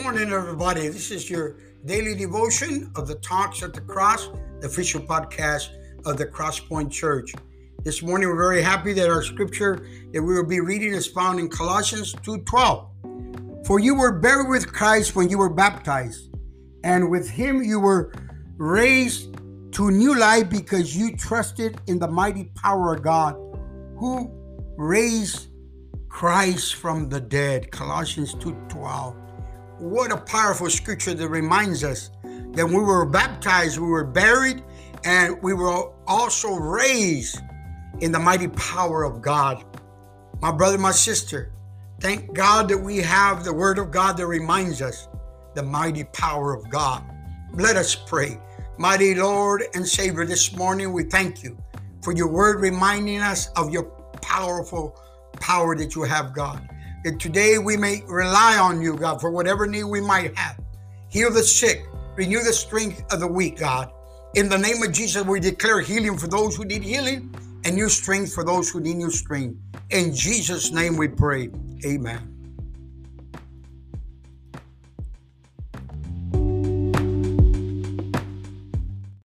morning, everybody. This is your daily devotion of the Talks at the Cross, the official podcast of the Cross Point Church. This morning, we're very happy that our scripture that we will be reading is found in Colossians 2:12. For you were buried with Christ when you were baptized, and with him you were raised to new life because you trusted in the mighty power of God who raised Christ from the dead. Colossians 2:12. What a powerful scripture that reminds us that when we were baptized, we were buried, and we were also raised in the mighty power of God. My brother, my sister, thank God that we have the word of God that reminds us the mighty power of God. Let us pray. Mighty Lord and Savior, this morning we thank you for your word reminding us of your powerful power that you have, God. That today we may rely on you, God, for whatever need we might have. Heal the sick, renew the strength of the weak, God. In the name of Jesus, we declare healing for those who need healing and new strength for those who need new strength. In Jesus' name we pray. Amen.